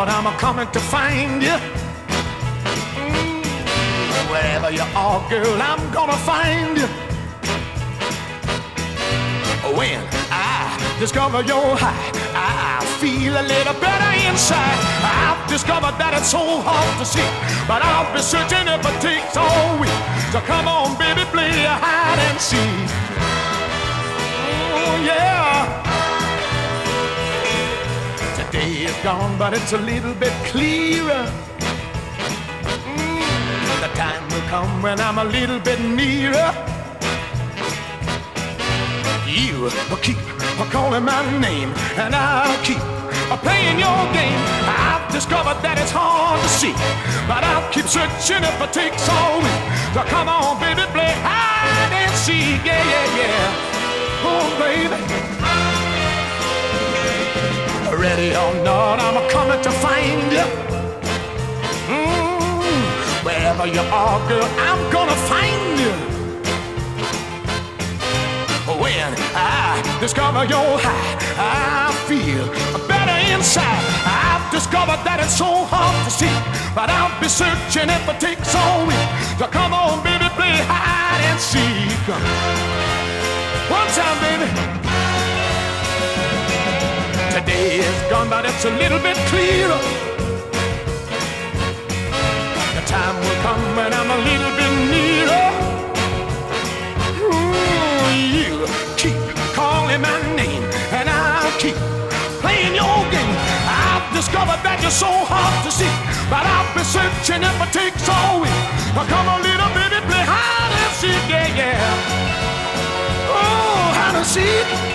not, I'm coming to find you. Wherever you are, girl, I'm gonna find you. When I discover your high, I feel a little better inside. I've discovered that it's so hard to see, but I'll be searching if it takes all week. So come on, baby, play hide and seek. Oh, yeah. Today is gone, but it's a little bit clearer. The time will come when I'm a little bit nearer. You keep calling my name, and I'll keep playing your game. I've discovered that it's hard to see, but I'll keep searching if it takes all week. So come on, baby, play hide and seek. Yeah, yeah, yeah. Oh, baby. Ready or not, I'm coming to find you. Wherever you are, girl, I'm gonna find you. When I discover your high, I feel better inside. I've discovered that it's so hard to see, but I'll be searching if it takes all week. So come on, baby, play hide and seek. One time, baby. Today is gone, but it's a little bit clearer. The time will come when I'm a little bit nearer. You keep calling my name, and I'll keep playing your game. I've discovered that you're so hard to see, but I'll be searching if it takes all week. Now come on, little baby, play hide and seek, yeah, yeah. Oh, hide and seek.